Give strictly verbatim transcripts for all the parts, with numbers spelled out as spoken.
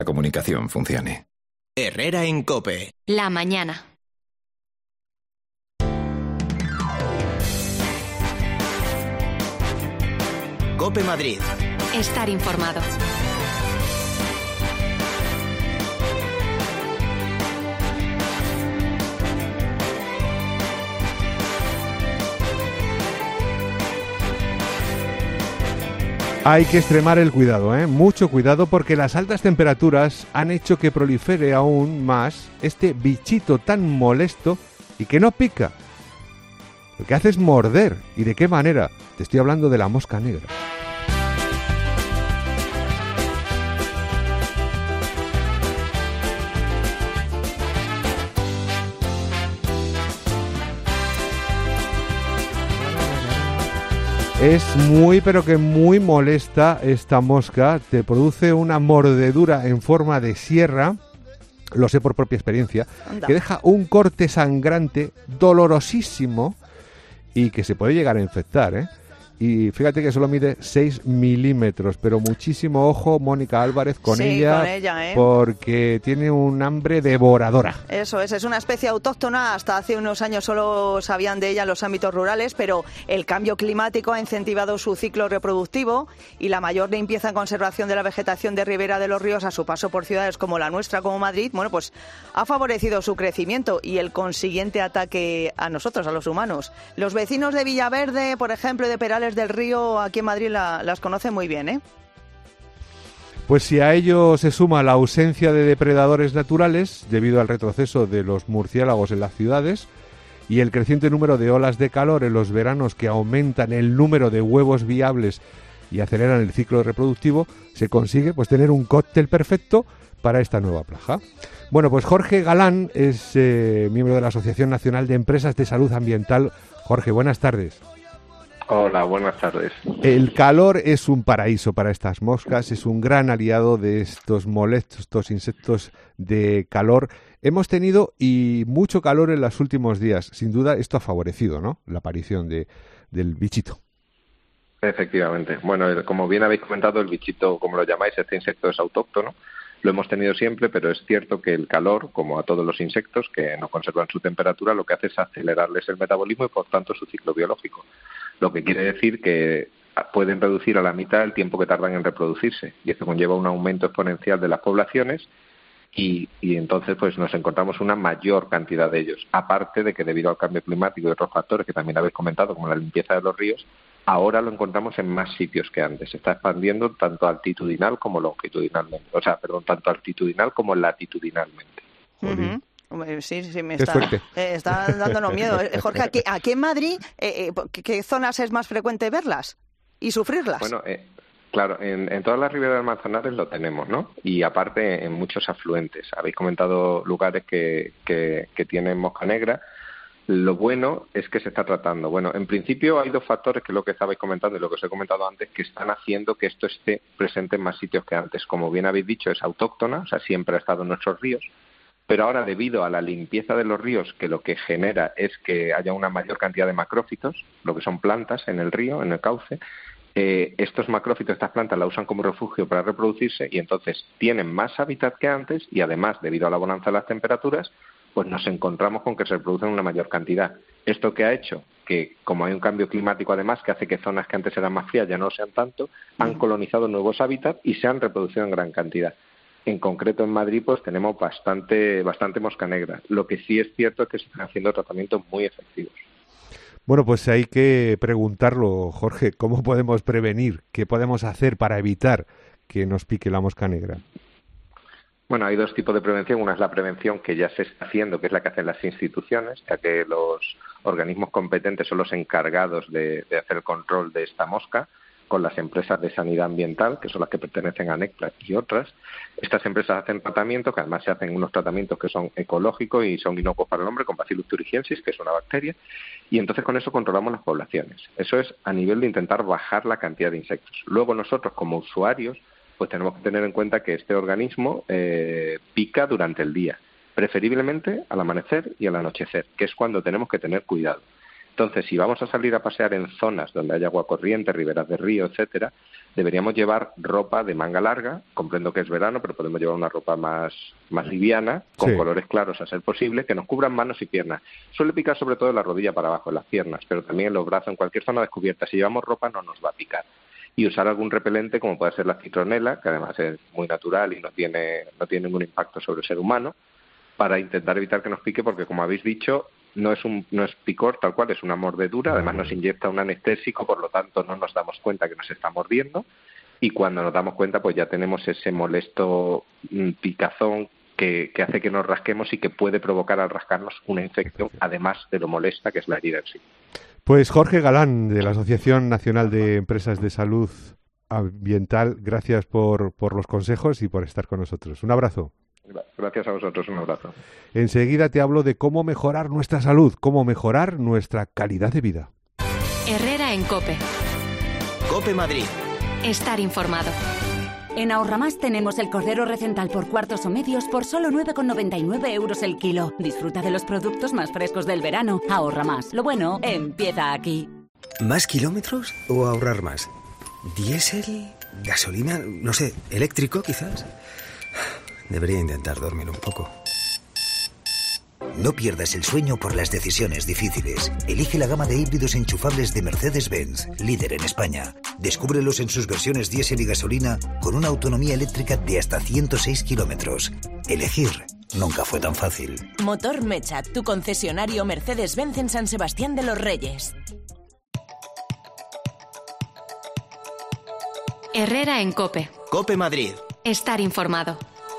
la comunicación funcione. Herrera en COPE. La mañana. COPE Madrid. Estar informado. Hay que extremar el cuidado, ¿eh? Mucho cuidado, porque las altas temperaturas han hecho que prolifere aún más este bichito tan molesto y que no pica. Lo que hace es morder. ¿Y de qué manera? Te estoy hablando de la mosca negra. Es muy, pero que muy molesta esta mosca. Te produce una mordedura en forma de sierra, lo sé por propia experiencia, Anda. que deja un corte sangrante dolorosísimo y que se puede llegar a infectar, ¿eh? Y fíjate que solo mide seis milímetros, pero muchísimo ojo, Mónica Álvarez, con sí, ella, con ella ¿eh? porque tiene un hambre devoradora. Eso es, es una especie autóctona, hasta hace unos años solo sabían de ella en los ámbitos rurales, pero el cambio climático ha incentivado su ciclo reproductivo y la mayor limpieza y conservación de la vegetación de ribera de los ríos a su paso por ciudades como la nuestra, como Madrid, bueno, pues ha favorecido su crecimiento y el consiguiente ataque a nosotros, a los humanos. Los vecinos de Villaverde, por ejemplo, y de Perales del Río, aquí en Madrid la, las conocen muy bien, ¿eh? Pues si a ello se suma la ausencia de depredadores naturales debido al retroceso de los murciélagos en las ciudades y el creciente número de olas de calor en los veranos que aumentan el número de huevos viables y aceleran el ciclo reproductivo, se consigue pues tener un cóctel perfecto para esta nueva plaga. Bueno, pues Jorge Galán es eh, miembro de la Asociación Nacional de Empresas de Salud Ambiental. Jorge, buenas tardes. Hola, buenas tardes. El calor es un paraíso para estas moscas, es un gran aliado de estos molestos insectos de calor. Hemos tenido y mucho calor en los últimos días. Sin duda esto ha favorecido, ¿no?, la aparición de, del bichito. Efectivamente. Bueno, como bien habéis comentado, el bichito, como lo llamáis, este insecto es autóctono. Lo hemos tenido siempre, pero es cierto que el calor, como a todos los insectos que no conservan su temperatura, lo que hace es acelerarles el metabolismo y, por tanto, su ciclo biológico. Lo que quiere decir que pueden reducir a la mitad el tiempo que tardan en reproducirse. Y esto conlleva un aumento exponencial de las poblaciones y, y entonces pues nos encontramos una mayor cantidad de ellos. Aparte de que, debido al cambio climático y otros factores que también habéis comentado, como la limpieza de los ríos, ahora lo encontramos en más sitios que antes. Se está expandiendo tanto altitudinal como longitudinalmente. O sea, perdón, tanto altitudinal como latitudinalmente. Uh-huh. Sí, sí, me está, eh, está dándonos miedo. Jorge, aquí, aquí en Madrid, eh, eh, ¿qué, ¿qué zonas es más frecuente verlas y sufrirlas? Bueno, eh, claro, en, en todas las riberas del Manzanares lo tenemos, ¿no? Y aparte en muchos afluentes. Habéis comentado lugares que, que, que tienen mosca negra. Lo bueno es que se está tratando. Bueno, en principio hay dos factores, que es lo que estabais comentando y lo que os he comentado antes, que están haciendo que esto esté presente en más sitios que antes. Como bien habéis dicho, es autóctona, o sea, siempre ha estado en nuestros ríos. Pero ahora, debido a la limpieza de los ríos, que lo que genera es que haya una mayor cantidad de macrófitos, lo que son plantas en el río, en el cauce, eh, estos macrófitos, estas plantas, la usan como refugio para reproducirse y entonces tienen más hábitat que antes y, además, debido a la bonanza de las temperaturas, pues nos encontramos con que se reproducen una mayor cantidad. ¿Esto qué ha hecho? Que, como hay un cambio climático, además, que hace que zonas que antes eran más frías ya no sean tanto, han colonizado nuevos hábitats y se han reproducido en gran cantidad. En concreto, en Madrid, pues tenemos bastante bastante mosca negra. Lo que sí es cierto es que se están haciendo tratamientos muy efectivos. Bueno, pues hay que preguntarlo, Jorge, ¿cómo podemos prevenir? ¿Qué podemos hacer para evitar que nos pique la mosca negra? Bueno, hay dos tipos de prevención. Una es la prevención que ya se está haciendo, que es la que hacen las instituciones, ya que los organismos competentes son los encargados de, de hacer el control de esta mosca, con las empresas de sanidad ambiental, que son las que pertenecen a NECPLA y otras. Estas empresas hacen tratamientos, que además se hacen unos tratamientos que son ecológicos y son inocuos para el hombre, con Bacillus thuringiensis, que es una bacteria, y entonces con eso controlamos las poblaciones. Eso es a nivel de intentar bajar la cantidad de insectos. Luego nosotros, como usuarios, pues tenemos que tener en cuenta que este organismo eh, pica durante el día, preferiblemente al amanecer y al anochecer, que es cuando tenemos que tener cuidado. Entonces, si vamos a salir a pasear en zonas donde hay agua corriente, riberas de río, etcétera, deberíamos llevar ropa de manga larga. Comprendo que es verano, pero podemos llevar una ropa más, más liviana, con sí. colores claros a ser posible, que nos cubran manos y piernas. Suele picar sobre todo en la rodilla para abajo, en las piernas, pero también en los brazos, en cualquier zona descubierta. Si llevamos ropa no nos va a picar. Y usar algún repelente, como puede ser la citronela, que además es muy natural y no tiene, no tiene ningún impacto sobre el ser humano, para intentar evitar que nos pique, porque como habéis dicho, no es un no es picor tal cual, es una mordedura, además nos inyecta un anestésico, por lo tanto no nos damos cuenta que nos está mordiendo, y cuando nos damos cuenta pues ya tenemos ese molesto picazón que, que hace que nos rasquemos y que puede provocar al rascarnos una infección, además de lo molesta que es la herida en sí. Pues Jorge Galán, de la Asociación Nacional de Empresas de Salud Ambiental, gracias por, por los consejos y por estar con nosotros. Un abrazo. Gracias a vosotros, un abrazo. Enseguida te hablo de cómo mejorar nuestra salud, cómo mejorar nuestra calidad de vida. Herrera en COPE. COPE Madrid. Estar informado. En Ahorramás tenemos el cordero recental por cuartos o medios por solo nueve con noventa y nueve euros el kilo. Disfruta de los productos más frescos del verano. Ahorramás. Lo bueno empieza aquí. ¿Más kilómetros o ahorrar más? ¿Diésel? ¿Gasolina? No sé, ¿eléctrico quizás? Debería intentar dormir un poco. No pierdas el sueño por las decisiones difíciles. Elige la gama de híbridos enchufables de Mercedes-Benz, líder en España. Descúbrelos en sus versiones diésel y gasolina con una autonomía eléctrica de hasta ciento seis kilómetros. Elegir nunca fue tan fácil. Motor Mecha, tu concesionario Mercedes-Benz en San Sebastián de los Reyes. Herrera en COPE. COPE Madrid. Estar informado.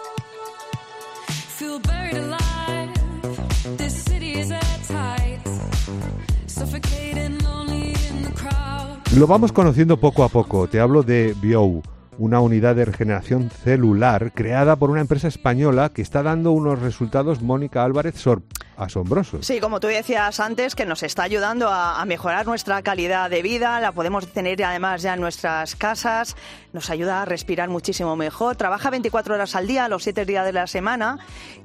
Lo vamos conociendo poco a poco. Te hablo de Biou, una unidad de regeneración celular creada por una empresa española que está dando unos resultados, Mónica Álvarez, sor- asombrosos. Sí, como tú decías antes, que nos está ayudando a, a mejorar nuestra calidad de vida, la podemos tener además ya en nuestras casas, nos ayuda a respirar muchísimo mejor, trabaja veinticuatro horas al día, los siete días de la semana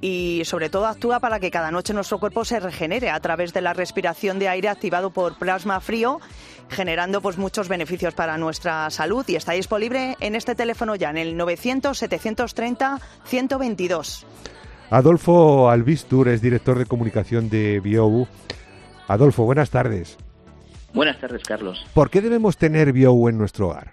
y sobre todo actúa para que cada noche nuestro cuerpo se regenere a través de la respiración de aire activado por plasma frío, generando pues muchos beneficios para nuestra salud, y está disponible en este teléfono ya, en el novecientos, setecientos treinta, ciento veintidós. Adolfo Albistur es director de comunicación de Biou. Adolfo, buenas tardes. Buenas tardes, Carlos. ¿Por qué debemos tener Biou en nuestro hogar?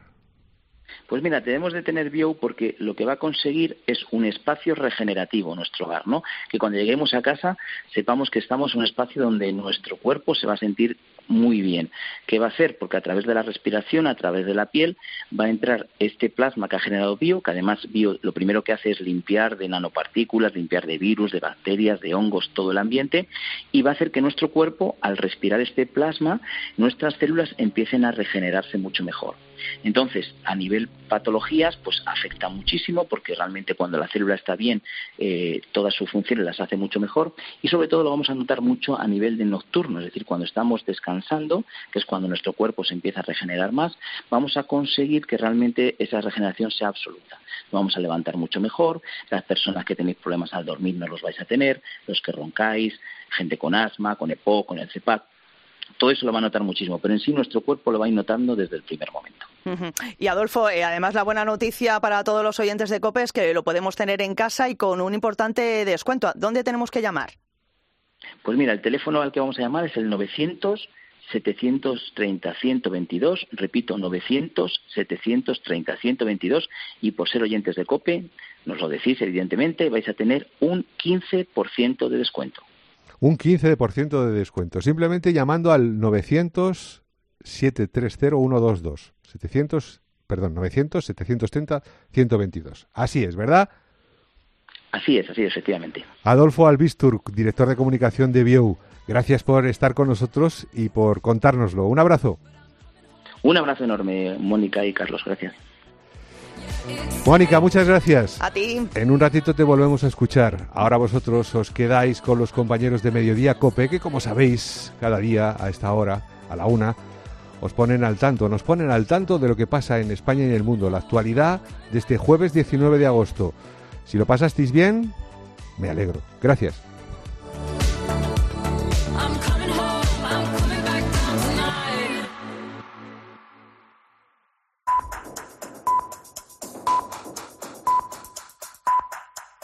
Pues mira, debemos de tener Biou porque lo que va a conseguir es un espacio regenerativo en nuestro hogar, ¿no? Que cuando lleguemos a casa sepamos que estamos en un espacio donde nuestro cuerpo se va a sentir muy bien. ¿Qué va a hacer? Porque a través de la respiración, a través de la piel, va a entrar este plasma que ha generado Bio, que además Bio lo primero que hace es limpiar de nanopartículas, limpiar de virus, de bacterias, de hongos, todo el ambiente, y va a hacer que nuestro cuerpo, al respirar este plasma, nuestras células empiecen a regenerarse mucho mejor. Entonces, a nivel patologías, pues afecta muchísimo, porque realmente cuando la célula está bien, eh, todas sus funciones las hace mucho mejor, y sobre todo lo vamos a notar mucho a nivel de nocturno, es decir, cuando estamos descansando, que es cuando nuestro cuerpo se empieza a regenerar más, vamos a conseguir que realmente esa regeneración sea absoluta. Vamos a levantar mucho mejor, las personas que tenéis problemas al dormir no los vais a tener, los que roncáis, gente con asma, con EPOC, con el CEPAC, todo eso lo va a notar muchísimo, pero en sí nuestro cuerpo lo va a ir notando desde el primer momento. Uh-huh. Y Adolfo, eh, además la buena noticia para todos los oyentes de COPE es que lo podemos tener en casa y con un importante descuento. ¿Dónde tenemos que llamar? Pues mira, el teléfono al que vamos a llamar es el novecientos, setecientos treinta, ciento veintidós, repito, novecientos, setecientos treinta, ciento veintidós, y por ser oyentes de COPE, nos lo decís evidentemente, vais a tener un quince por ciento de descuento. Un quince por ciento de descuento, simplemente llamando al novecientos, setecientos treinta, ciento veintidós. setecientos, perdón, novecientos, setecientos treinta, ciento veintidós. Así es, ¿verdad? Así es, así es, efectivamente. Adolfo Albistur, director de comunicación de Biou, gracias por estar con nosotros y por contárnoslo. Un abrazo. Un abrazo enorme, Mónica y Carlos, gracias. Mónica, muchas gracias. A ti. En un ratito te volvemos a escuchar. Ahora vosotros os quedáis con los compañeros de Mediodía COPE, que como sabéis, cada día a esta hora, a la una, os ponen al tanto, nos ponen al tanto de lo que pasa en España y en el mundo, la actualidad de este jueves diecinueve de agosto. Si lo pasasteis bien, me alegro. Gracias. I'm coming home, I'm coming